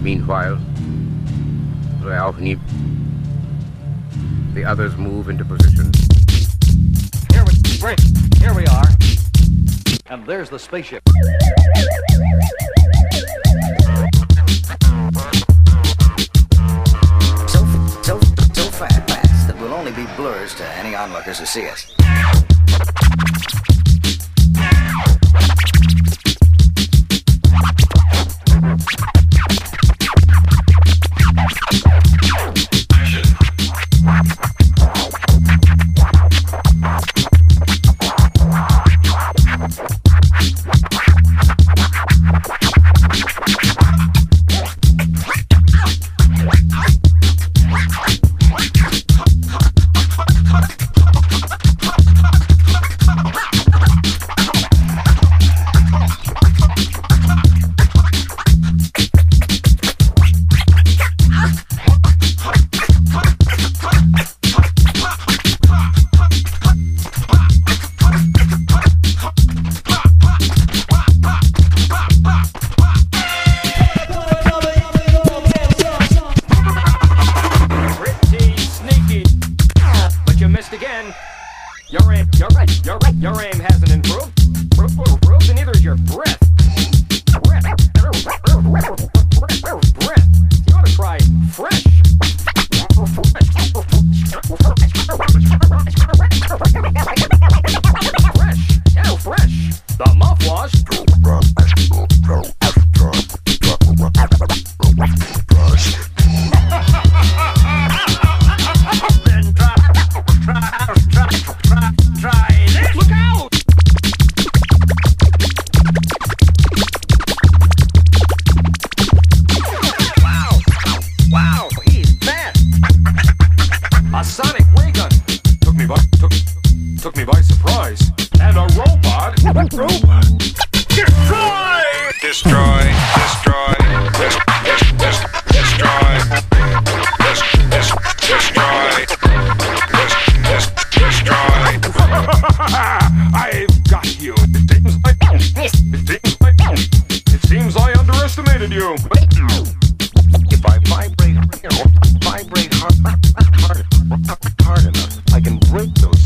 Meanwhile, soll auch nie. The others move into position. Here we are. And there's the spaceship. So fast that we'll only be blurs to any onlookers who see us. Your aim hasn't improved, and neither is your breath. Breath. You ought to try fresh. Fresh. Yeah, fresh. The mouthwash. A sonic ray gun took me by surprise. And a robot. Destroy! Destroy. I've got you. It seems I underestimated you. If I vibrate hard enough, I can break those